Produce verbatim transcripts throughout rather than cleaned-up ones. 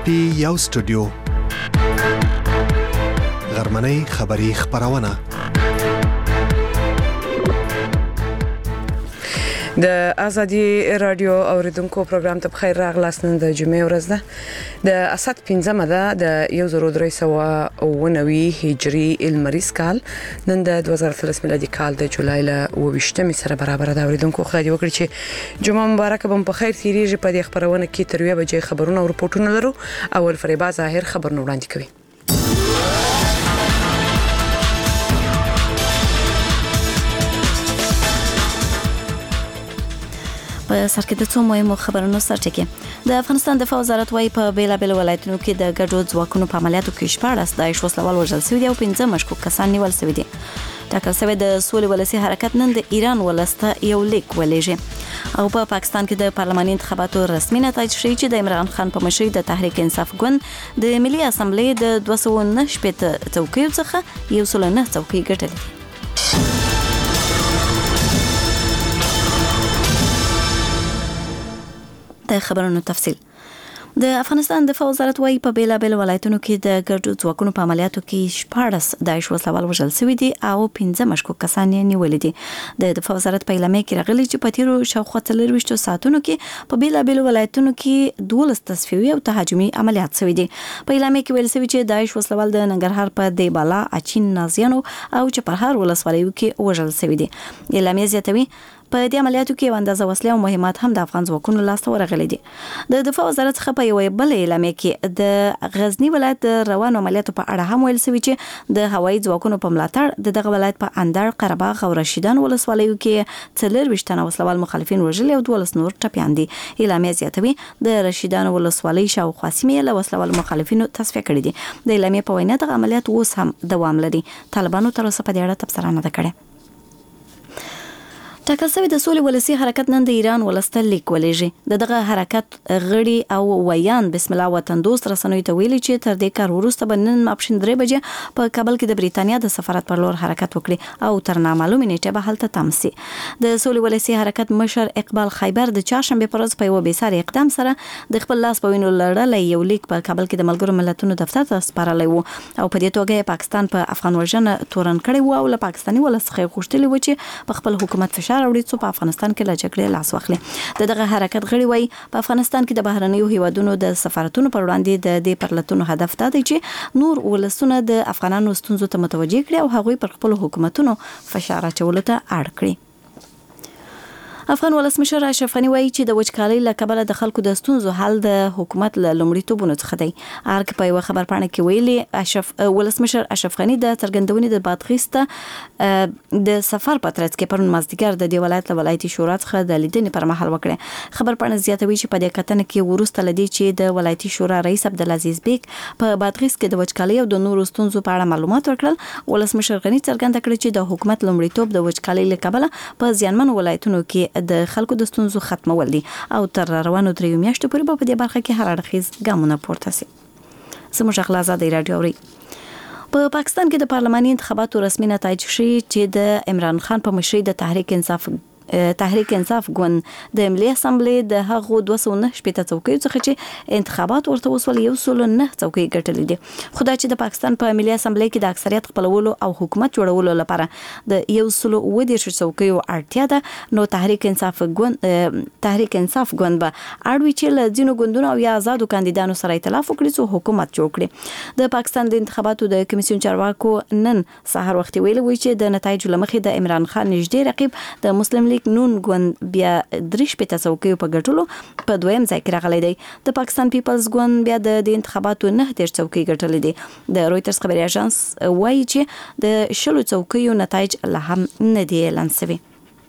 پی یو سټوډیو غرمنۍ خبری خبرونه د ازادي رادیو اوریدونکو پروګرام ته بخیر راغلاست. نن د جمعې ورځ ده، د اسد پنځمه ده د یو زر درې سوه اوه نوي هجري المریز کال. نن د دوه زره اتلس میلادي کال د جولای له اوه ویشتمې سره برابر ده. اوریدونکو خدای دې وکړي چې جمعه مبارکه به په خیر تیریږي. په دې خبرونه کې تر یوې بجې خبرونه او رپورټونه لرو. اول فریبا ظاهر خبرونه وړاندې کوي. په سر کې د څو مهمو خبرونو سرټکی. د افغانستان دفاع وزارت وايي په بیلابل ولایتونو کې د ګډو ځواکونو په عملیاتو کې شپاړس داعش وسلوال وژل شوي دي او پنځه مشکوک کسان نیول شوي دي. ټاکل شوی د سولې ولسي حرکت نن د ایران ولسته یو لیک ولېږي. او په پاکستان کې د پارلماني انتخاباتو رسمي نتایج ښیي چې د عمران خان په مشرۍ د تحریک انصاف ګوند د ملي اسامبلې د دوه سوه نهه شپېته څوکیو څخه یو سل نه څوکۍ ګټلې. د خبرونو تفصیل. د افغانستان دفاع وزارت وايي په بیلابل ولایتونو کې د ګډو ځواکونو په عملیاتو کې شپاړس داعش وسلوال وژل شوي دي او پنځه مشکوک کسان یې نیولي دي. د دفاع وزارت په اعلامیه کې راغلي چې په تیرو شاوخوا څلرویشتو ساعتونو کې په بیلابل ولایتونو کې دولس تصفیوي او تهاجمي عملیات شوي دي. په اعلامیه کې ویل شوي چې داعش وسلوال د ننګرهار په دیبالا، اچین، نازیانو او چپرهار ولسوالیو کې وژل شوي دي. اعلامیه زیاتوي په دې عملیاتو کې اندازه وسلې او مهمات هم د افغان ځواکونو لاسته ورغلي دي. د دفاع وزارت څخه په یوه بل اعلامیه کې د غزنی ولایت د روانو عملیاتو په اړه هم ویل شوي چې د هوایي ځواکونو په ملاتړ د دغه ولایت په اندړ، قرهباغ او رشیدان ولسوالیو کې څلرویشت تنه وسلوال مخالفین وژلي او دولس نور ټپیان دي. اعلامیه زیاتوي د رشیدان ولسوالۍ شاوخوا سیمې له وسلوال مخالفینو تصفیه کړي دي. د اعلامیه په وینا دغه عملیات اوس هم دوام لري. طالبانو تر اوسه په دې اړه تبصره نه ده کړې. ټاکل شوی د سولې ولسي حرکت نن د ایران ولسته لیک ولېږي. د دغه حرکت غړي او ویان بسم الله وطن دوست رسنیو ته ویلي چې تر دې کار وروسته به نن ماپښین درې بجې په کابل کې د بریتانیا د سفارت پر لور حرکت وکړي او تر نامعلومې نیټې به هلته تم سي. د سولې ولسي حرکت مشر اقبال خیبر د چهارشنبې پر ورځ په یوه بېساري اقدام سره د خپل لاس په وینو لړلی یو لیک په کابل کې د ملګرو ملتونو دفتر ته سپارلی و او په دې توګه یې پاکستان په افغان وژنه تورن کړی و او له پاکستاني ولس څخه یې غوښتلي و چې په خپل حکومت فشار راوړي څو په افغانستان کې له جګړې لاس واخلي. د دغه حرکت غړي وایي په افغانستان کې د بهرنیو هیوادونو د سفارتونو پر وړاندې د دې پرلتونو هدف دا دی چې نور ولسونه د افغانانو ستونزو ته متوجه کړي او هغوی پر خپل حکومتونو فشار اچولو ته اړ کړي. افغان ولسمشر اشرف غني وایي چې د وچکالۍ له کبله د خلکو د ستونزو حل د حکومت له لومړیتوبونو څخه دی. ارګ په یوه خبرپاڼه کې ویلي اشرف ولسمشر اشرف غني د څرګندونې د بادغیس ته د سفر په ترڅ کې پرون مازدیګر د دې ولایت له ولایتي شورا څخه د لیدنې پر مهال وکړه. خبرپاڼه زیاتوي چې په دې کتنه کې وروسته لدی چې د ولایتي شورا رئیس عبدالعزیز بیگ په بادغیس کې د وچکالۍ او د نورو ستونزو په اړه معلومات ورکړل. ولسمشر غني څرګنده کړې چې د حکومت لومړیتوب د وچکالۍ له کبله په زیانمن ولایتونو کې د خلکو د ستونزو ختمول دي او تر روانو دریو میاشتو پورې به په دې برخه کې هر اړخیز ګامونه پورته شي. زموږ خپل ازادي رادیو اوري. په پاکستان کې د پارلماني انتخاباتو رسمي نتایج ښیي چې د عمران خان په مشرۍ د تحریک انصاف تحریک انصاف ګوند د ملي اسامبلې د هغو دوه سوه نهه شپېته څوکیو څخه چې انتخابات ورته وسول یو سل نه څوکۍ ګټلې دي. خو دا چې د پاکستان په ملي اسامبلې کې د اکثریت خپلولو او حکومت جوړولو لپاره د یو سل اووه دېرش څوکیو اړتیا ده، نو تحریک انصاف ګوند تحریک انصاف ګوند به اړ وي چې له ځینو ګوندونو او یا آزادو کاندیدانو سره ائتلاف وکړي څو حکومت جوړ کړي. د پاکستان د انتخاباتو د کمیسیون چارواکو نن سهار وخت ویلي وي چې د نتایجو له مخې د عمران خان نږدې رقیب د مسلم لیگ نون ګوند بیا درې شپېته څوکیو په ګټلو په دویم ځای کې راغلی دی. د پاکستان پیپلز ګوند بیا د دې انتخاباتو نهه دېرش څوکۍ ګټلې دي. د رویټرز خبري اژانس وایي چې د شلو څوکیو نتایج لا هم نه دي اعلان شوي.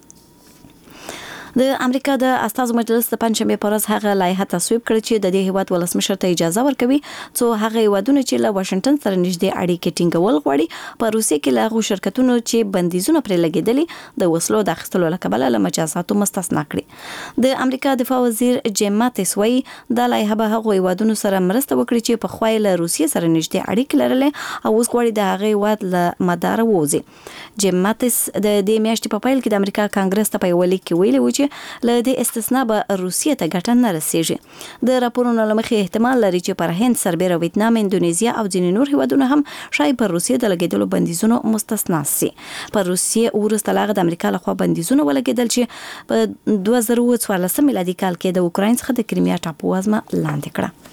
د امریکا د استازو مجلس د پنځشنبې په ورځ هغه لایحه تصویب کړه چې د دې هیواد ولسمشر ته اجازه ورکوي څو هغه هیوادونه چې له واشنگټن سره نږدې اړیکې ټینګول غواړي په روسیې کې له هغو شرکتونو چې بندیزونه پرې لګېدلي د وسلو د اخیستلو له کبله له مجازاتو مستثنا کړي. د امریکا دفاع وزیر جیم ماتیس وایي دا لایحه به هغو هیوادونو سره مرسته وکړي چې پخوا یې له روسیې سره نږدې اړیکې لرلې او اوس غواړي د هغه هیواد له مداره ووځي. جیم ماتیس د دې میاشتې په پیل کې د امریکا کانګرس ته په یو لیک کې ویلي و چې چې له دې استثنا به روسیې ته ګټه نه رسیږي. د راپورونو له مخې احتمال لري چې پر هند، سربېره، ویتنام، اندونیزیا او ځینې نور هیوادونه هم شاید پر روسیې د لګېدلو بندیزونو مستثنا سي. پر روسیې وروسته له هغه د امریکا لخوا بندیزونه ولګېدل چې په دوه زره اووه څوارلسم میلادي کال کې د اوکراین څخه د کریمیا ټاپو وزمه لاندې کړه.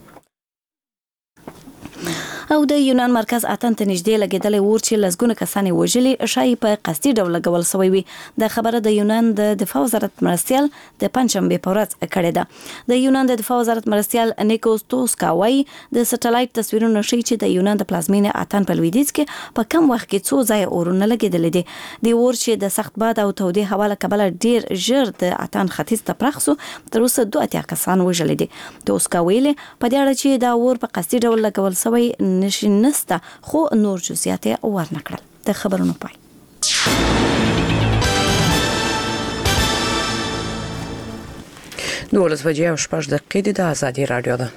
او د یونان مرکز اتن ته نږدې لګېدلی اور چې لسګونه کسان یې وژلي شایي په قصدي ډول لګول سوی وي. د خبره د یونان د دفاع وزارت مرستیال د پنجشنبې په ورځ کړې ده. د یونان د دفاع وزارت مرستیال نیکوس توسکا وایي د سټلایټ تصویرونه ښیي چې د یونان د پلازمینې اتن په لویدیځ کې په کم وخت کې څو ځایه اورونه لګېدلي دي. د اور چې د سخت باد او تودې هوا له کبله ډېر ژر د اتن ختیځ ته پراخ سو، تر اوسه دوه اتیا کسان وژلي دي. توسکا ویلي په دې اړه چې دا اور په قصدي ډول لګول سوی نشي نسته، خو نور جزئیات یې ورنکړل. د خبرونو پای. دولس بجې او شپږ دقیقې د آزادي رادیو ده.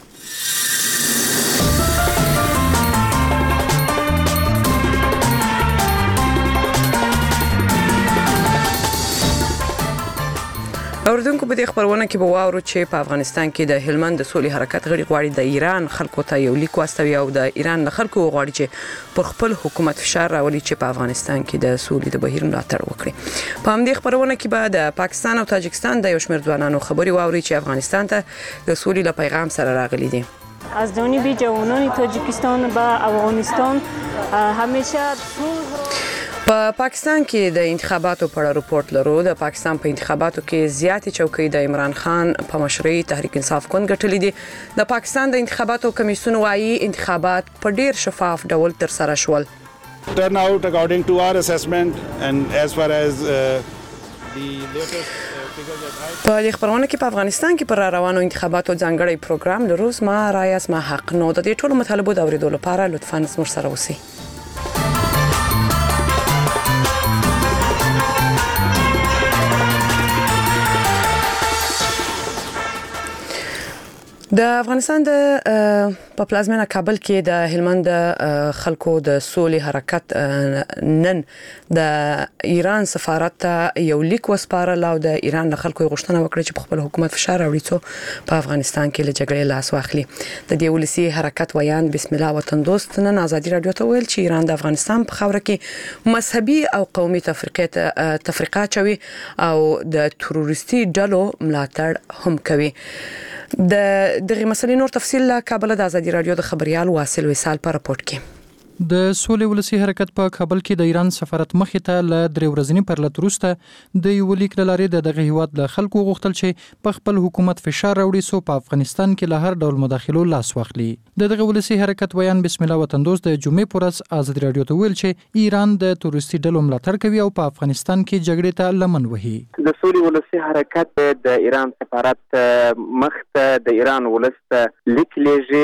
اوردونکو په دې خبرونه کې به واورو چې په افغانستان کې د هلمند د سولې حرکت غړي غواړي د ایران خلکو ته یو لیک واستوي او د ایران له خلکو غواړي چې پر خپل حکومت فشار راولي چې په افغانستان کې د سولې د بهیر ملاتړ وکړي. په همدې خبرونه کې به د پاکستان او تاجکستان د یو شمېر ځوانانو خبري واوري چې افغانستان ته د سولې له پیغام سره راغلي دي. از جانب جوانان تاجیکستان و افغانستان همیشه په پاکستان کې د انتخاباتو په اړه رپورت لرو. د پاکستان په انتخاباتو کې زیاتې چوکۍ د عمران خان په مشرۍ تحریک انصاف ګوند ګټلې دي. د پاکستان د انتخاباتو کمیسیون وايي انتخابات په ډیر شفاف ډول تر سره شول. Turn out according to our assessment and as far as uh, the latest په دې خبرونه کې په افغانستان کې پر روانو انتخاباتو ځانګړی پروګرام لرو. ما رایه ما حق نو د دې ټولو مطالبو د اوریدلو لپاره لطفاً زموږ سره اوسئ. د افغانستان د په پلازمینه کابل کې د هلمند خلکو د سولې حرکت نن د ایران سفارت ته یو لیک وسپارل او د ایران له خلکو غوښتنه وکړه چې په خپل حکومت فشار راوړي څو په افغانستان کې له جګړې لاس واخلي. د دې ولسی حرکت ویان بسم الله وطن دوست نن آزادي رادیو ته ویل چې ایران د افغانستان په خاوره کې مذهبي او قومي تفرقه تفرقه چوي او د تروریستي ډلو ملاتړ هم کوي. د دغه مسلې نور تفصیل له کابل د آزادي رادیو د خبريال واصل وصال په راپورټ کې. د سولې ولسی حرکت په کابل کې د ایران سفارت مخې ته ل درې ورځې پرلط وروسته د یو لیک لارې د دغه هیواد له خلکو غوښتل چې په خپل حکومت فشار راوړي سو په افغانستان کې له هر ډول مداخلو لاس واخلي. د دغه ولسی حرکت ویان بسم الله وطن دوست د جمعې پورس آزادي رادیو ته ویل چې ایران د تروریستي ډلو ملاتړ کوي او په افغانستان کې جګړې ته لمن وهي. د سولې ولسی حرکت د ایران سفارت مخ ته د ایران ولست لیک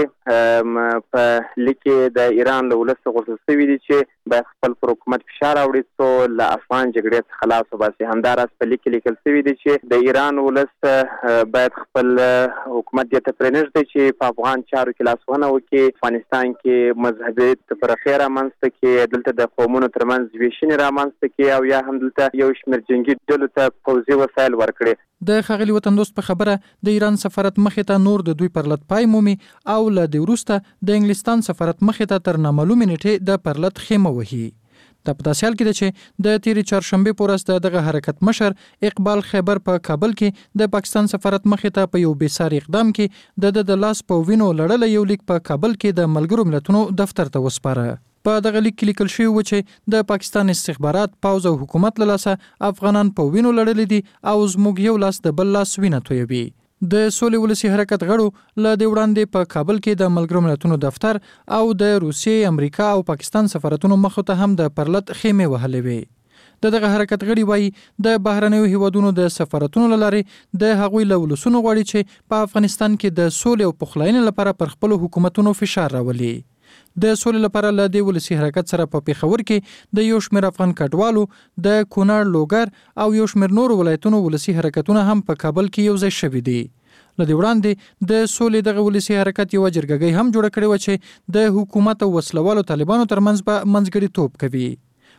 لېږي. په لیک د ایران له ولست غوښتل شوی دی چې باید خپل پر حکومت فشار راوړي څو له افغان جګړې څخه خلاص وباسي. همداراز په لیک لیکل شوی دی چې د ایران ولست باید خپل حکومت دې ته پرېنږدي چې په افغان چارو کې لاسوهنه وکړي. افغانستان کې مذهبي تفرقې رامنځته کړي، دلته د قومونو ترمنځ ویشنې رامنځته کړي او یا هم دلته یو شمېر جنګي ډلو ته پوځي وسایل ورکړي. د خاغلی وطن دوست په خبره د ایران سفارت مخې ته نور د دوی پرلط پای مومي او له دې وروسته د انګلستان سفارت مخې ته تر نامعلومې نیټې د پرلط خیمه وهي. د په داسې حال کې ده چې د تیرې چهارشنبې په ورځ دغه حرکت مشر اقبال خیبر په کابل کې د پاکستان سفارت مخې ته په یو بېساري اقدام کې د د لاس په وینو لړل یو لیک په کابل کې د ملګرو ملتونو دفتر ته وسپاره. په دغه لیک کې لیکل شوی و چې د پاکستان استخبارات، پوځ او حکومت له لاسه افغانان په وینو لړلي دي او زموږ یو لاس د بل لاس وینه تویوي. د سولې ولسی حرکت غړو له دې وړاندې په کابل کې د ملګرو ملتونو دفتر او د روسیې، امریکا او پاکستان سفارتونو مخ ته هم د پرلط خیمه وهلې وي. د دغه حرکت غړي وایي د بهرنیو هیوادونو د سفارتونو لارې د هغوی له ولسونو غواړي چې په افغانستان کې د سولې او پخلاینې لپاره پر خپل حکومتونو فشار راولي. د سولې لپاره له دې ولسی حرکت سره په پیښور کې د یو شمېر افغان کډوالو، د کونړ، لوګر او یو شمېر نور ولایتونو ولسی حرکتونه هم په کابل کې یو ځای شوي دي. له دې وړاندې د سولې دغه ولسی حرکت یو جرګګۍ هم جوړه کړې و چې د حکومت او وسلوالو طالبانو ترمنځ به منځګړیتوب کوي.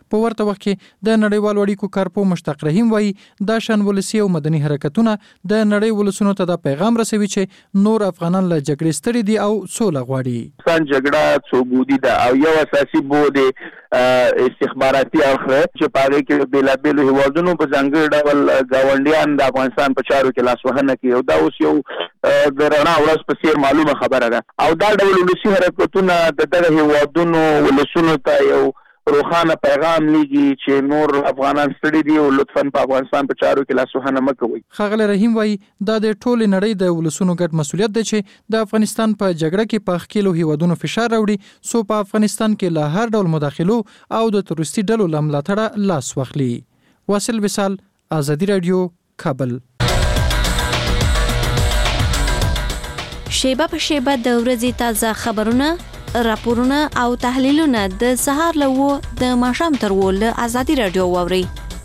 په ورته وخت کې د نړیوال اړیکو کارپو مشتاق رحیم وایي دا شان ولسی او مدني حرکتونه د نړۍ ولسونو ته د پیغام رسوي چې نور افغانان له جګړې ستړي دي او سوله غواړي. افغان جګړه څو بودی ده او یو اساسي بود استخباراتي اخر چې پاره کې بلابل هیوادونو په ځانګړي ډول گاونډیان د افغانستان په چارو کې لاسوهنه کوي او دا اوس یو د رڼا ورځ په څیر معلومه خبره ده او دا ډول ولسی حرکتونه د دغه هیوادونو ولسونو ته یو روخانه پیغام لګي چې نور افغانان ستړي دي او لطفاً په افغانستان په چارو کې لاسوهنه مه کوئ. ښاغلی رحیم وایي دا د ټولې نړۍ د ولسونو ګډ مسؤلیت دی چې د افغانستان په جګړه کې په ښکیلو هیوادونو فشار راوړي څو په افغانستان کې له هر ډول مداخلو او د تروریستي ډلو له ملاتړه لاس واخلي. واصل وصال، آزادي رادیو، کابل. شیبه په شیبه د ورځې تازه خبرونه، راپورونه او تحلیلونه د سهار له و د ماښام تر و له آزادي رادیو واوري.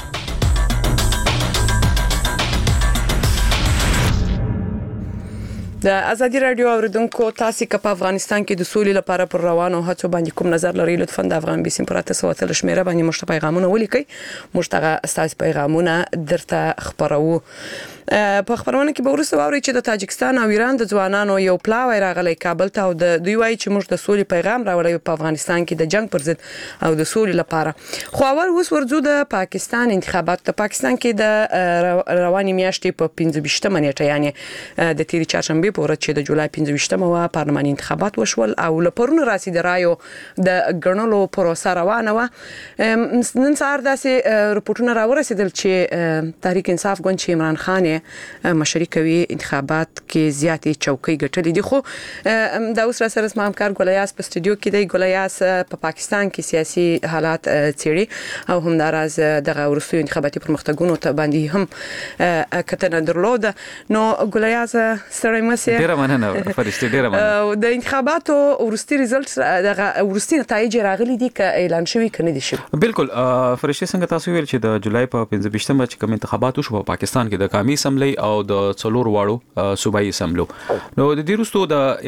د آزادي رادیو اوریدونکو تاسو که په افغانستان کې د سولې لپاره پر روانو هڅو باندې کوم نظر لرئ لطفا د افغان بي سي پراته سواتل شمیره باندې مشت پیغامونه ولیکئ. مشتغه استاس پیغامونه درته خبرو. په خبرونه کې به ورسره واوري چې د تاجکستان او ایران د ځوانانو یو پلاوی راغلی کابل ته او د دوی وایي چې موږ د سولې پیغام راوړی په افغانستان کې د جنگ پر ضد او د سولې لپاره. خو اول اوس ورځو د پاکستان انتخابات. د پاکستان کې د رواني میاشتې په پنځه ویشتمه نیټه یعنی د تیری چهارشنبه په ورځ چې د جولای پنځه ویشتمه و پارلماني انتخابات وشول او لپرونه راسي د رایو د ګڼلو پروسه روانه و. نن سهار داسې رپورټونه راورسېدل چې تحریک انصاف ګوند چې عمران خان مشري کوي انتخابات کې زیاتې چوکۍ ګټلې دي. خو دا اوس را سره زما همکار ګولیاس په استودیو کې دی. ګولیاس په پاکستان کې سیاسي حالات څېړي او همداراز دغه وروستیو انتخاباتي پرمختګونو ته باندې هم کتنه درلوده. نو ګولیاس ستړی مشه. ډیره مننه فرشتي، ډیره مننه. د انتخاباتو وروستي ریزلټ دغه وروستي نتایج راغلي دي ک اعلان شوی کنه دي شي. بالکل فرشتي څنګه تاسو ویل چې د جولای په پنځه ویشتمه چې کوم انتخابات وشو په پاکستان کې د قومي اسمبلی او د څلور واړو صوبایي اسمبلو نو د دې وروسته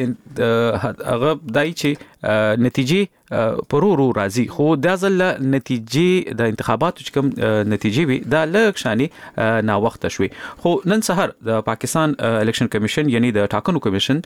د هغه دای چې نتیجې پرورو راځي خو د ځل نتیجې د انتخاباتو چې کوم نتیجې وي دا لږ شاني نا وخت شوي. خو نن سحر د پاکستان الیکشن کمیشن یعنی د ټاکنو کمیشن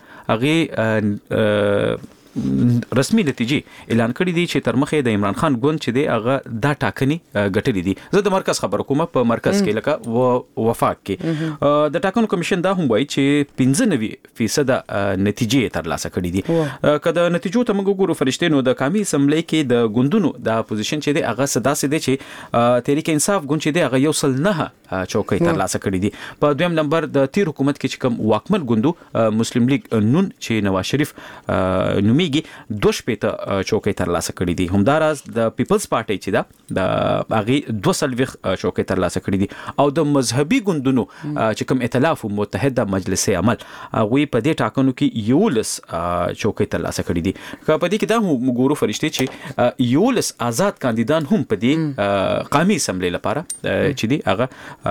هغه رسمي نتیجې اعلان کړې دي چې تر مخه د عمران خان ګوند چې دی هغه دا ټاکنې ګټلې دي. زه د مرکز خبر کوم په مرکز کې لکه وفاق کې د ټاکنو کمیشن دا هم وایي چې پنځه نوي فیصد نتیجې ترلاسه کړې دي. کله نتیجو ته موږ ګورو فرشتینو د قومي اسمبلی کې د ګوندونو د اپوزیشن چې دی هغه صدا سي دي چې تحریک انصاف ګوند چې دی هغه یو سل نه چوکۍ ترلاسه کړې دي. په دویم نمبر د تیر حکومت کې چې کوم واکمن ګوندو مسلم لیگ نون چې نواز شریف نومي دوه شپېته چوکۍ ترلاسه کړې دي. همداراز د پیپلز پارټي چې دا د هغه دوه سلويخ چوکۍ ترلاسه کړې دي او د مذهبي ګوندونو چې کوم ائتلاف متحده مجلس عمل هغه په دې ټاکنو کې یولس چوکۍ ترلاسه کړې دي. په دې کې دا هم ګورو فرشتي چې یولس آزاد کاندیدان هم په دې قومي اسمبلی لپاره چې دي هغه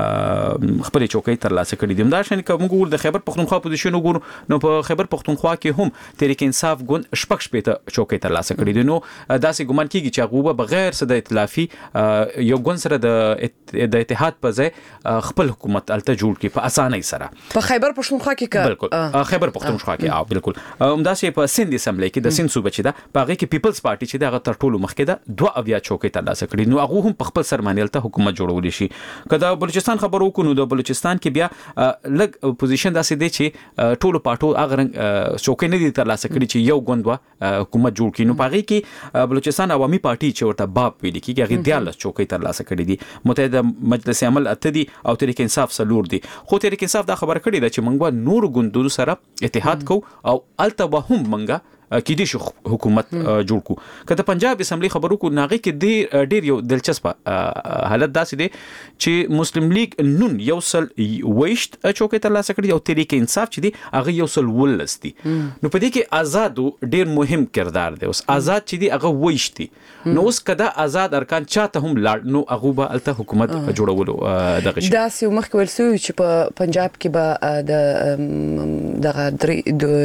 خپل چوکۍ ترلاسه کړې دي. همدارشان کوم ګور د خیبر پختونخوا پوزیشن وګورو نو په خیبر پختونخوا کې هم تحریک انصاف ګوند شپږ شپېته چوکۍ ترلاسه کړې دي. نو داسې ګمان کیږي چې هغه بغیر څه د ائتلافي یو ګوند سره د د اتحاد په ځای خپل حکومت الته جوړ کړي په اسانۍ سره. په خیبر پختونخوا کې بالکل خیبر پختونخوا کې او بالکل همداسې په سند اسمبلی کې د سند صوبه چې دا په هغه کې پیپلز پارټي چې دا تر ټولو مخکې ده دوه اویا چوکۍ ترلاسه کړي. نو هغه هم په خپل سرمانه الته حکومت جوړول شي. کله بلوچستان خبرو کو نو د بلوچستان کې بیا لګ پوزیشن داسې دی چې ټولو پارټو هغه رنګ چوکۍ نه دي ترلاسه کړي چې یو ګوند حکومت جوړ کړي. نو پاره کې بلوچستان عوامي پارټي چې ورته باب ویل کیږي هغه دیالس چوکۍ ترلاسه کړې دي. متحده مجلس عمل اته دي او تحریک انصاف سلور دي. خو تحریک انصاف دا خبر کړی دا چې موږ نور ګوندونو سره اتحاد کو او الته به هم موږ کې دي شو حکومت جوړ کو. کله پنجاب اسمبلی خبرو کو ناغي کې ډیر ډیر یو دلچسپ حالت داسې دي چې مسلم لیگ نون یو سل ویشت چوکۍ ترلاسه کړي او تحریک انصاف چې دي هغه یو سل ولس دي. نو په دې کې آزاد ډیر مهم کردار دی. اوس آزاد چې دي هغه ویشت دي. نو اوس کدا آزاد ارکان چاته هم لاړ نو هغه به الته حکومت جوړولو دغه شي. دا سیو مخکې ولسوي چې په پنجاب کې به د دغه درې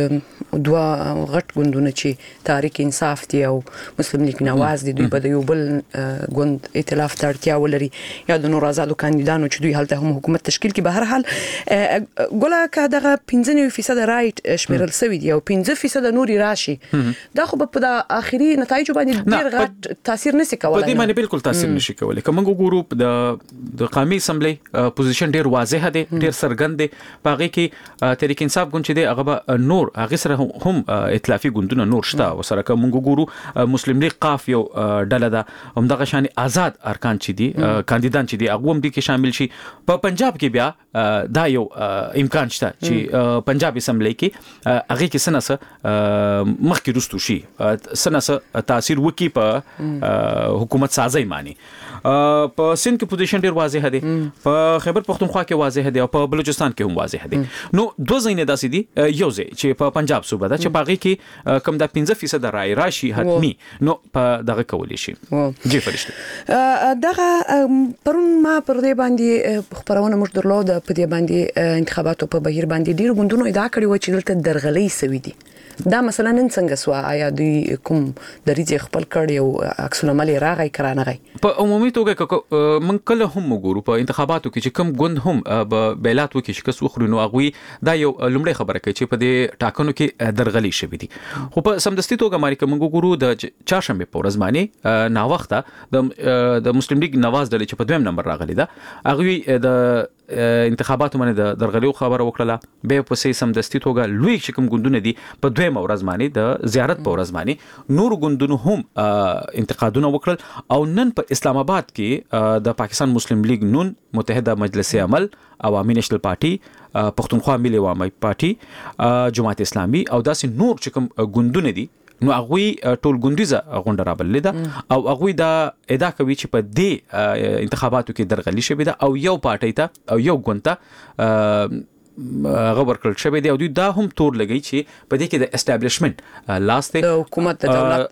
دوه غټ ګوندونه چې تحریک انصاف دی او مسلم لیگ نواز دی، دوی به د یو بل ګوند ائتلاف ته اړتیا ولري یا د نور آزادو کاندیدانو چې دوی هلته هم حکومت تشکیل کړي. به هر حال ګوله که دغه پنځه نوي فیصد رایټ شمیرل شوی دی او پنځه فیصد نوري راشي، دا خو په د اخري نتایجو باندې ډیر غټ تاثیر نشي کولای. په دې باندې بالکل تاثیر نشي کولای. کوم ګورو د د قومي اسمبلی پوزیشن ډیر واضح دی، ډیر څرګند دی. پاغه کې تحریک انصاف ګوند چې دی هغه نور هغه سره هم ائتلافي ګوندونه نور شته وسره. کوم ګورو مسلم لیگ قاف یو ډله ده، هم دغه شان آزاد ارکان چې دي کاندیدان چې دي هغه هم دي کې شامل شي. په پنجاب کې بیا دا یو امکان شته چې پنجاب اسمبلی کې هغه کې سناسه مخکې رستو شي، سناسه تاثیر وکي په حکومت سازي معنی. په سند کې پوزیشن ډیر واضح دی، په خیبر پختونخوا کې واضح دی او په بلوچستان کې هم واضح دی. نو دوه ځینې داسې دي، یو ځای چې په پنجاب صوبه ده چې په هغه کې کم د پنځه فیصد رای راشي حتمی، نو په دغه کولی شي. جی فرشته دغه پرون ما پر دې باندې خبرونه موږ درلوده، په دې باندې انتخاباتو په بهیر باندې ډیر ګوندونو ادعا کړې و چې دلته درغلۍ سوي دي. دا مثلا نن څنګه سوا؟ آیا دوی کوم دریځ خپل کړی او عکس العمل راغی کرانغی؟ په عمومي توګه من کله هم وګورو په انتخاباتو کې چې کوم ګوند هم به بیلات وکړي شکست وخوري، نو هغه دا یو لومړی خبره کوي چې په دې ټاکنو کې درغلي شوې دي. خو په سمدستي توګه ماري کوم وګورو د چهارشنبه په ورځ باندې نا وخته د د مسلم لیگ نواز ډلې چې په دویم نمبر راغلي ده، هغه د انتخاباتو باندې د درغلي خبره وکړه. به په سم دستي توګه لوی چې کوم ګوندونه دي په دویم ورځ باندې د زیارت په ورځ باندې نور ګوندونو هم انتقادونه وکړل. او نن په اسلام آباد کې د پاکستان مسلم لیگ نون، متحده مجلس عمل، عوامي نېشنل پارټي، پښتونخوا ملي عوامي پارټي، جماعت اسلامي او داسې نور چې کوم ګوندونه دي، نو هغه ټول ګوندیزه غونډه رابللې ده او هغه دا ادعا کوي چې په دې انتخاباتو کې درغلي شوې ده او یو پارټي ته او یو ګوند ته هغه ورکړل شوی دی. او دوی دا هم تور لګی چې په دې کې د اسټابلیشمنت لاس ته د حکومت د دولت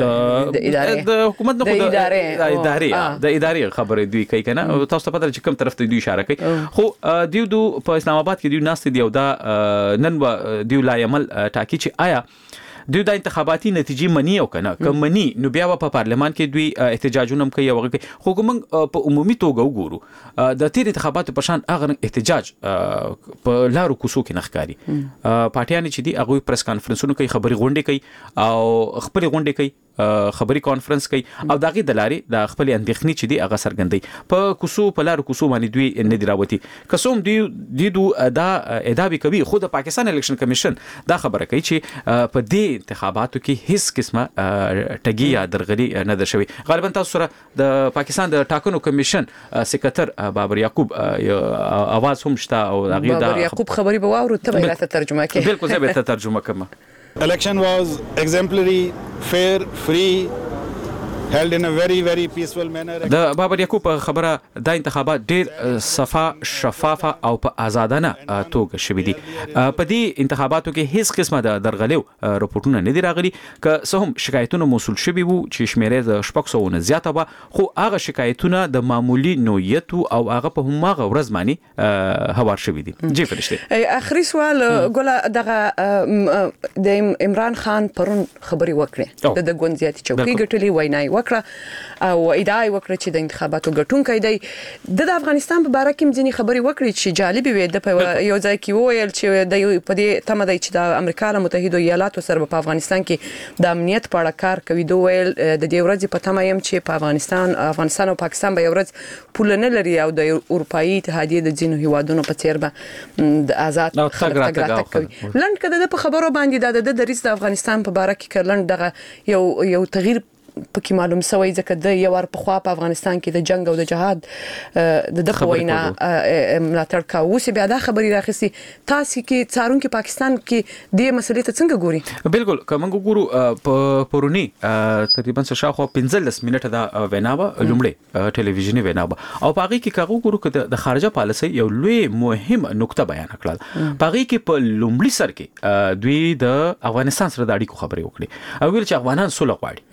د ادارې د حکومت د ادارې ادارې د ادارې خبره دوی کوي کنه. تاسو ته پته چې کوم طرف ته دوی اشاره کوي. خو دوی دو په اسلام آباد کې دوی ناست دي او دا نن و دوی لا عمل ټاکی چې آیا دوی د انتخاباتي نتیجې منی او کنه کوم منی، نو بیا په پارلمان کې دوی احتجاجونه کوي او هغه. خو کوم په عمومي توګه وګورو د تیر انتخاباتو په شان هغه احتجاج په لارو کوڅو کې نخکاری. پارټیان چې دي هغه پریس کانفرنسونه کوي، خبري غونډې کوي او خبري غونډې کوي، خبري کانفرنس کوي او دغه د لاري د خپل اندېښنې چې دی هغه سرګندې په کوڅو په لارو کوڅو باندې دوی نه دی راوتی. قسم دی د دو دا ادابي کوي. خو د پاکستان الیکشن کمیشن دا خبره کوي چې په دې انتخاباتو کې هیڅ قسمه ټګي یا درغلي نه ده شوی. غالبا تاسو سره د پاکستان د ټاکنو کمیشن سکرټر بابر یعقوب اواز هم شته او هغه دا بابر یعقوب خبري به واورو ته به راته ترجمه کوي. بالکل زه به ترجمه کوم. Election was exemplary, fair, free, held in a very very peaceful manner. د بابر یعقوب خبره د انتخابات ډیر صفا شفافه او په آزادانه توګه شوې دي. په دې انتخاباتو کې هیڅ قسمه د درغلیو راپورټونه نه دي راغلي. که څه هم شکایتونه موصول شوي وو چې شمیره د شپږ سوه نه زیاته وه، خو هغه شکایتونه د معمولی نوعیت او هغه په هماغه ورځ باندې هوار شوي دي. جی فرشته اخري سوال ګوله دغه د عمران خان پرون خبري وکړه د ګوند زیاتي چوکۍ ګټلې وینای وکړه او ادعا وکړه چې د انتخاباتو ګټونکي دی. د افغانستان په اړه کوم ځینې خبري وکړي چې جالب وي. د یو ځای کې وویل چې د په دې تمه دی چې د امریکا له متحده ایالاتو سره په افغانستان کې د امنیت په اړه کار کوي. دوی ویل د دې ورځې په تمه يم چې په افغانستان افغانستان او پاکستان به یو ورځ پول نه لري او د اروپאי اتحادیه د ځینو هیوادونو په څیر به د آزاد خلک تګ کوي. لند کده د خبرو باندې د دریس د افغانستان په اړه کې کلند دغه یو یو تغییر پکې معلوم سوی ځکه د یو ور په خوا په افغانستان کې د جنگ او د جهاد د دغه وینا ملاتړ کاوه. اوس بیا دا خبري راخسي تاسو کې څارون کې پاکستان کې د مسلې ته څنګه ګوري؟ بالکل کومه ګورو په پرونی تقریبا شاوخوا پنځلس منټه دا ویناوه لومړی ټلویزیونی ویناوه او پاغي کې کاغو ګورو چې د خارجه پالیسي یو لوی مهم نقطه بیان کړل. پاغي کې په لومړي سر کې دوی د افغانستان سره د اړیکو خبري وکړي او ویل چې افغانان سوله غواړي او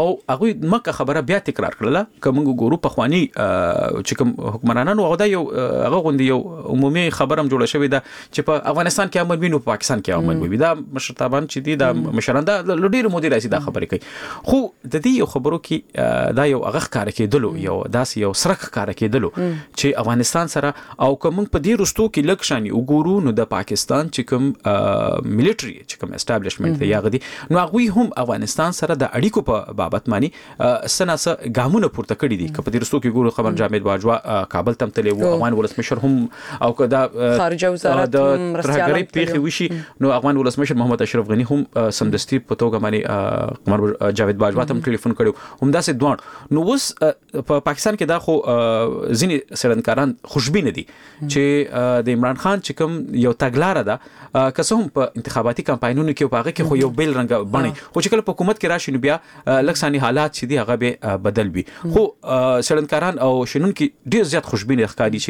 او هغه مکه خبره بیا تکرار کړله کوم ګورو په خواني چې کوم حکمرانانو هغه یو هغه غوندي یو عمومي خبرم جوړه شوې ده چې په افغانستان کې امن وینو په پاکستان کې امن وي دا مشرتابان چې دي دا مشران دا لډیر مدیر راځي دا خبرې کوي خو د دې یو خبرو کې دا یو هغه ښکار کېدلو یو داس یو سرک ښکار کېدلو چې افغانستان سره او کوم په دې رستو کې لکشاني وګورو نو د پاکستان چې کوم ملټري چې کوم اسټابلیشمنت دی یاغدي نو هغه هم افغانستان سره د اړیکو په بابت مانی سناسه ګامونه پورته کړی دي په دې رستو کې ګورو خبر جامد باجوا کابل تم تللی وو افغان ولسمشر هم او کدا خارجه وزارت ترهګری پیخي وشي نو افغان ولسمشر محمد اشرف غنی هم سمدستي په توګه باندې قمر جاوید باجوا ته ټلیفون کړو هم داسې دوه نو اوس په پاکستان کې دا خو ځینې سړنکاران خوشبینه دي چې د عمران خان چې کوم یو تګلاره ده که څه هم په انتخاباتي کمپاینونو کې په هغه کې خو یو بیل رنګ بڼي خو چې کله په حکومت کې راشي نو بیا لکساني حالات چې دي هغه به بدل وي خو سړنکاران او شنونکو ډیر زیات خوشبینه ښکاري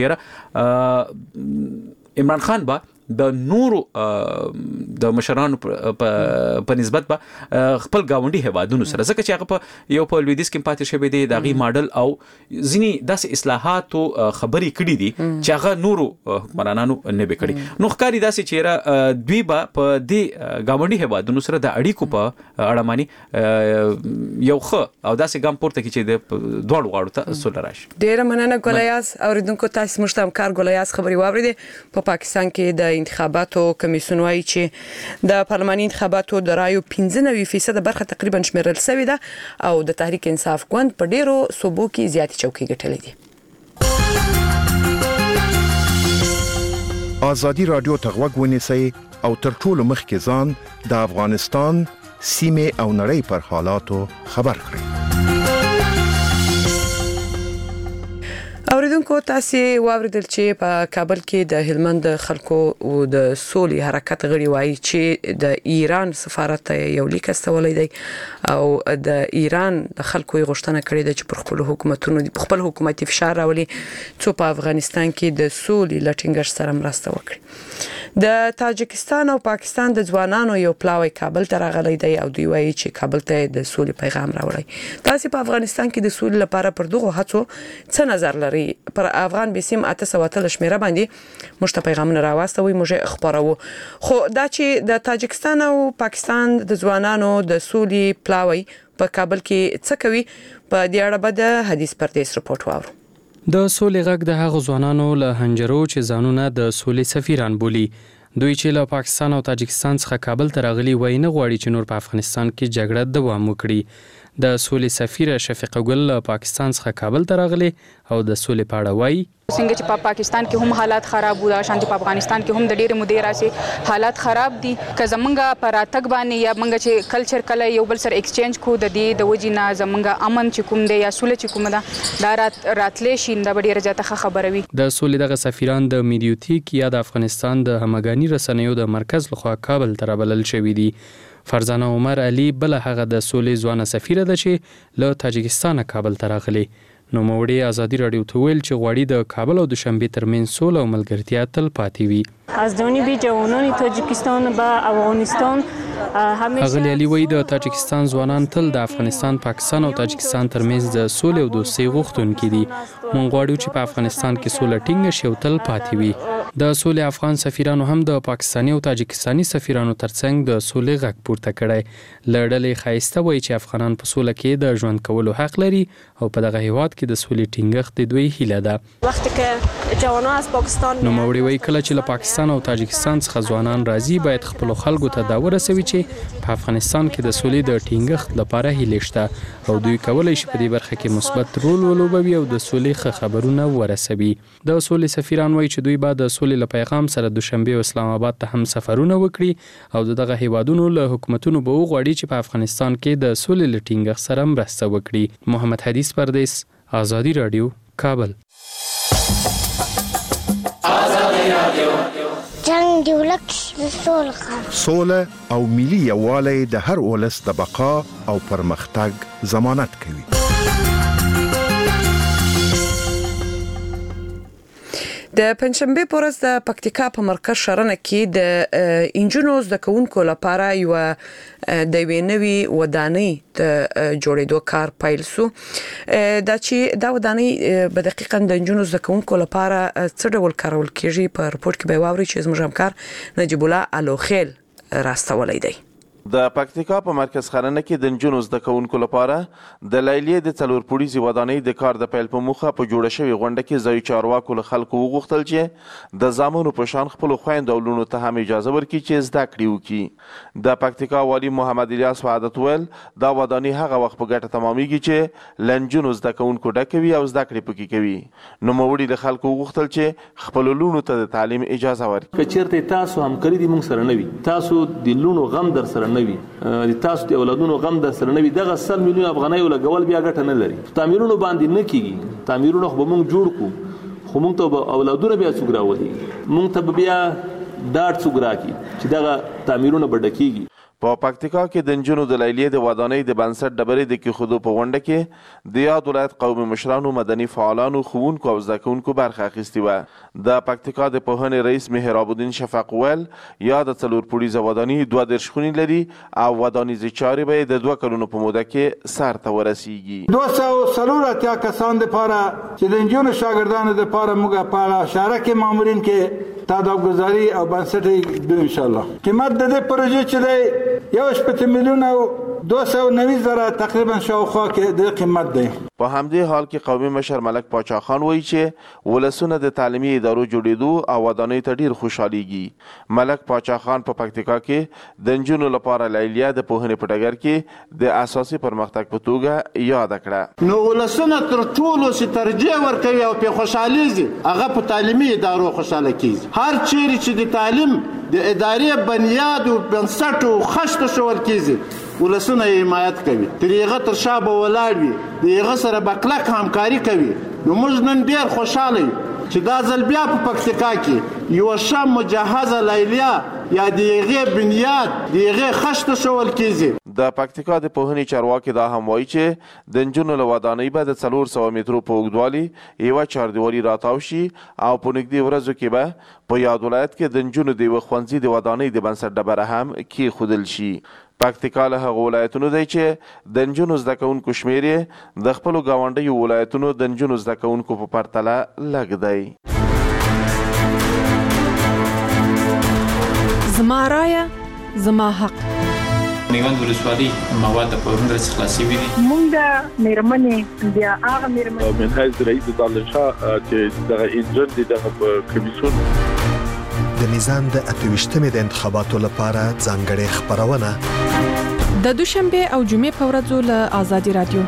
چې عمران خان با د نورو د مشرانو په نسبت به خپل گاونډي هوادونو سره ځکه چې هغه په یو په لویدیس کې پاتې شوی دی د غي ماډل او ځینی داسې اصلاحاتو خبرې کړې دي چې هغه نورو حکمرانانو نه وکړي نو ښکاری داسې چې دوی به په دې گاونډي هوادونو سره د اړیکو په اړه مانی یو ښه او داسې ګام پورته کې چې د دوړ غاړو ته سول راشي ډیر مننه ګولیاس اوریدونکو تاسو مشتم کار ګولیاس خبري واوریدې په پاکستان کې د انتخاباتو کمیسیون وايي چې د پارلماني انتخاباتو د رایو پنځه نوي فیصد برخه تقریبا شمیرل شوې ده او د تحریک انصاف ګوند په ډیرو صوبو کې زیاتې چوکۍ ګټلې دي. آزادي رادیو ته غوږ ونیسئ او تر ټولو مخکې ځان د افغانستان سیمې او نړۍ پر حالاتو خبر کړئ. اوریدونکو تاسو واوریدل چې په کابل کې د هلمند خلکو او د سولې حرکت غړي وایي چې د ایران سفارت یو لیک استولې دی او د ایران د خلکو غوښتنه کړې ده چې پر خپل حکومتونو په خپل حکومتي فشار راولي چې په افغانستان کې د سولې لټینګر سره مرسته وکړي. د تاجکستان او پاکستان د ځوانانو یو پلاوی کابل ته راغلی دی او دوی وایي چې کابل ته د سولې پیغام راوړي. تاسو په افغانستان کې د سولې لپاره پر دغه هڅو څه نظر لرئ؟ پر افغان بسیم اته سو اتل شمیره باندې مشته پیغامونه راوستوي موږ خبرو خو دا چې د تاجکستان او پاکستان د ځوانانو د سولې پلاوی په کابل کې څه کوي په دې اړه به د حدیث پردیس رپورت واورو. د سولې غږ د هغو ځوانانو له هنجرو چې ځانونه د سولې سفیران بولي. دوی چې له پاکستان او تاجکستان څخه کابل ته راغلي وای نه غواړي چې نور په افغانستان کې جګړه دوام وکړي. د سولې سفیر شفیقه ګل له پاکستان څخه کابل ته راغلي او د سولې په اړه وایي څنګه چې په پاکستان کې هم حالات خراب وو شانتي په افغانستان کې هم د ډېر مودې راسي حالات خراب دي که زمونږه پر راتګ باندې یا مونږ چې کلچر کله یو بل سره ایکسچینج کو د دې د وجینا زمونږه امن چې کوم دی یا سولې چې کوم ده دا رات راتلې شي د ډېر زیاته خبره وي. د سولې دغه سفیران د میډیوتیک یا د افغانستان د همغاني رسنیو د مرکز لخوا کابل ته رابلل شوی دي. فرزانه عمر علي بل هغه د سولې ځوانه سفیره ده چې له تاجکستان کابل ته راغلي. نو موړي ازادي رادیو ته ویل چې غواړي د کابل او دوشنبه ترمنځ سوله او ملګرتیا تل پاتې وي. از جانب جوانان تاجیکستان و افغانستان اغلی علی وی د تاجکستان ځوانان تل د افغانستان، پاکستان او تاجکستان ترمنځ د سولې او دوستۍ غوښتونکي دي. مونږ غواړو چې په افغانستان کې سوله ټینګه شي او تل پاتې وي. د سولې افغان سفیرانو هم د پاکستاني او تاجکستاني سفیرانو ترڅنګ د سولې غږ پورته کړی. لړلې خایسته وایي چې افغانان په سوله کې د ژوند کولو حق لري او په دغه هیواد کې د سولې ټینګښت د دوی هیله ده. وخت کې جوانان از پاکستان نو موړي وایي کله چې له پاکستان او تاجکستان څخه ځوانان راځي باید خپل خلکو ته دا ورسوي چې په افغانستان کې د سولې د ټینګښت لپاره هیله شته او دوی کولای شي په دې برخه کې مثبت رول ولوبوي او د سولې ښه خبرونه ورسوي. د سولې سفیران وایي چې دوی به د سولې له پیغام سره دوشنبه او اسلام آباد ته هم سفرونه وکړي او دغه هیوادونو له حکومتونو به وغواړي چې په افغانستان کې د سولې له ټینګښت سره مرسته وکړي. محمد حدیث پردیس، آزادی رادیو، کابل. آزادی رادیو جنگ دی ولک سوله سوله او ملي یووالی د هر ولس د بقا او پرمختګ ضمانت کوي. د پنځشنبه په ورځ د پکتیکا په مرکز شرنه کې د انجینو زده کوونکو لپاره یو د وینوي ودانۍ د جوړېدو کار پیل شو. دا چې دا ودانۍ په دقیقاً د انجینو زده کوونکو لپاره څه ډول کارول کیږي په رپورت کې به واوري چې زموږ همکار نجیب الله الوخیل راستولای دی. د پکتیکا په مرکز خرنه کې د نجونو زده کوونکو لپاره د لیلیې د څلور پوړیزې ودانۍ د کار د پیل په موخه په جوړه شوې غونډه کې ځایي چارواکو له خلکو وغوښتل چې د زامنو په شان خپلو خویندو او لوڼو ته هم اجازه ورکړي چې زده کړې وکړي. د پکتیکا والي محمد الیاس وعدت ویل دا ودانۍ هغه وخت په ګټه تمامیږي چې له نجونو زده کوونکو ډکه وي او زده کړې پکې کوي. نوموړي له خلکو وغوښتل چې خپلو لوڼو ته د تعلیم اجازه ورکړي. که چېرته تاسو همکاري دې موږ سره نه وي، تاسو د لوڼو غم در سره نه وي، د تاسو د اولادونو غم در سره نه وي، دغه سل میلیون افغانۍ ولګول بیا ګټه نه لري. تعمیرونو باندې نه کیږي، تعمیرونو خو به موږ جوړ کړو، خو موږ ته به اولادونه بیا څوک راولي، موږ ته به بیا ډاډ څوک راکړي چې دغه تعمیرونه به ډکېږي. په پکتیکا کې د نجونو د لیلیې د ودانۍ د بنسټ ډبرې د کېښودو په غونډه کې د یاد ولایت قومي مشرانو، مدني فعالانو، ښوونکو او زده کوونکو برخه اخیستې وه. د پکتیکا د پوهنې رئیس مهراب الدین شفق ویل یا د څلور پوړیزه ودانۍ دوه دېرش خونې لري او ودانیزې چارې به یې د دوه کلونو په موده کې سر ته ورسیږي. دوه سوه څلور اتیا کسان دپاره چې د نجونو شاګردانو دپاره موږ په هغه اشاره کې مامورین کې تادابګذاري او بنسټ دو انشاءالله. قیمت د دې پروژې چې دی یو شپږ میلیون او دوه سوه نوي زره تقریبا شاوخوا کې د قیمت دی. په همدې حال کې قومي مشر ملک پاچا خان وایي چې ولسونه د تعلیمي ادارو جوړېدو او ودانۍ ته ډېر خوشحالیږي. ملک پاچا خان په پکتیکا کې د نجونو لپاره لیلیه د پوهنې په ډګر کې د اساسي پرمختګ په توګه یاده کړه. نو ولسونه تر ټولو چې ترجیح ورکوي او پې خوشحالیږي هغه په تعلیمي ادارو خوشحاله کیږي. هر چیرې چې د تعلیم د ادارې بنیاد او بنسټ او خشت شول کیږي ولسونه یې حمایت کوي، تر هغه تر شا به ولاړ وي، د هغه سره به کلک همکاري کوي. نو موږ نن ډېر خوشحاله یو چې دا ځل بیا په پکتیکا کې یوه ښه مجهزه لیلیه یا د هغې بنیاد د هغې خشته شول کیږي. د پکتیکا د پوهنې چارواکي دا هم وایي چې د نجونو له ودانۍ به د څلور سوه مترو په اوږدوالي یوه چاردیوالي راتاو شي او په نږدې ورځو کې به په یاد ولایت کې د نجونو د یوه ښوونځي د ودانۍ د بنسټ ډبره هم کېښودل شي. پکتیکا له هغو ولایتونو دی چې د نجونو زده کوونکو شمېر یې د خپلو ګاونډیو ولایتونو د نجونو زده کوونکو په پرتله لږ دی. زما رایه زما حق. میوند ولسوالۍ مواد په هندرس خلاصي وي. مونږ د میرمنې بیا هغه میرمنې من حیث رئیس دالشا چې دغه انجن دي دغه کمیسیون د میزان د اتویشتمې د انتخاباتو لپاره ځانګړې خبرونه د دوشنبه او جمعې په ورځو له آزادي رادیو.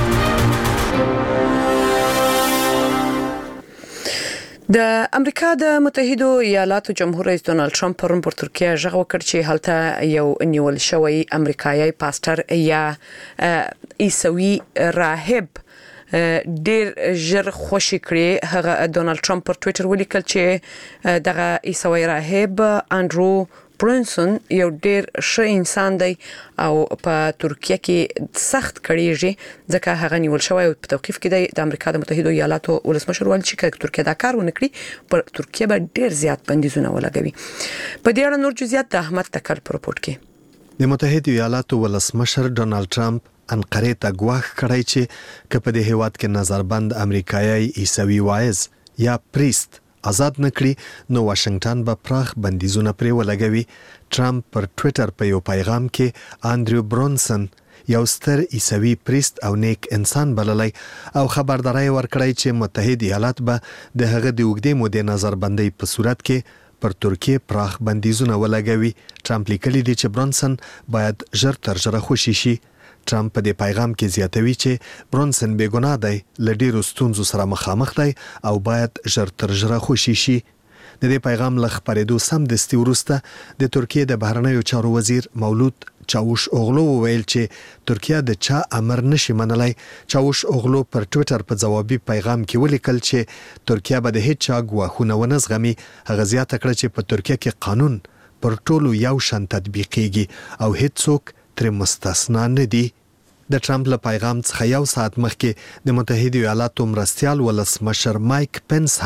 د امریکا د متحدو ایالاتو جمهور رئیس ډونالد ټرمپ پرون پر ترکیه ژغ وکړ چې هلته یو نیول شوی امریکایي پاستر یا عیسوي راهب ډیر ژر خوشی کړی. هغه ډونالد ټرمپ پر ټوئیټر ولیکل چې دغه عیسوي راهب انډرو برونسون یو ډیر ښه انسان دی او په ترکیه کې سخت کړيږي ځکه هغه نیول شوی او په توقيف کې دی. د امریکا د متحدو ایالاتو ولسمشر ویل چې ترکیه دا کار ونه کړي پر ترکیه به ډیر زیات بندیزونه ولګوي. په دې اړه نور جزئیات د احمد تکل په رپورت کې. د متحدو ایالاتو ولسمشر ډونالد ټرمپ انقره ته ګواښ کړی چې کله د هیواد کې نظربند امریکایي عیسوي وایز یا پریست آزاد نکړي نو واشنگټن به پراخ بندیزونه پرې ولګوي. ټرمپ پر ټوئیټر په یو پیغام کې انډریو برونسن یو ستر عیسوي پریست او نیک انسان بللی او خبرداري ورکړی چې متحد ایالات به د هغه د وګړي مودې نظربندۍ په صورت کې پر ترکیه پراخ بندیزونه ولګوي. ټرمپ لیکلی دی چې برونسن باید ژر تر ژره خوشی شي. ټرمپ په دې پیغام کې زیاتوي چې برونسن بې ګناه دی، له ډېرو ستونزو سره مخامخ دی او باید ژر تر ژره خوشي شي. د دې پیغام له خپرېدو سمدستي وروسته د ترکیې د بهرنیو چارو وزیر مولود چاوش اوغلو وویل چې ترکیه د چا امر نشي منلای. چاوش اوغلو پر ټوئیټر په جوابي پیغام کې ولیکل چې ترکیه به د هیڅ چا ګواښونه ونه زغمي. هغه زیاته کړه چې په ترکیه کې قانون پر ټولو یو شان تطبیقېږي او هیڅوک تر مستثنا نه دي. د ټرمپ له پیغام څخه یو ساعت مخکې د متحده ایالاتو مرستیال ولسمشر مایک پنس هم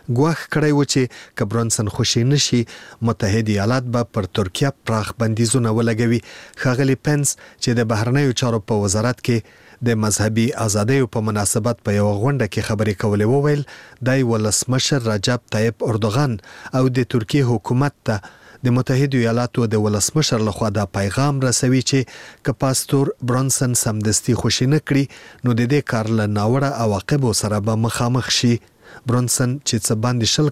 ګواښ کړی و چې که برونسن خوشي نشي متحده ایالات به پر ترکیه پراخ بندیزونه ولګوي. ښاغلي پنس چې د بهرنیو چارو په وزارت کې د مذهبي ازادیو په مناسبت په یو غونډه کې خبرې کولې وویل د ولسمشر رجب طیب اردوغان او د ترکیه حکومت ته د متحده ایالاتو د ولسمشر لخوا دا پیغام رسوي چې که پاستور برونسن سمدستي خوشي نه کړي نو د دې کار له ناوړه عواقبو سره به مخامخ شي. برونسن چې څه باندې شل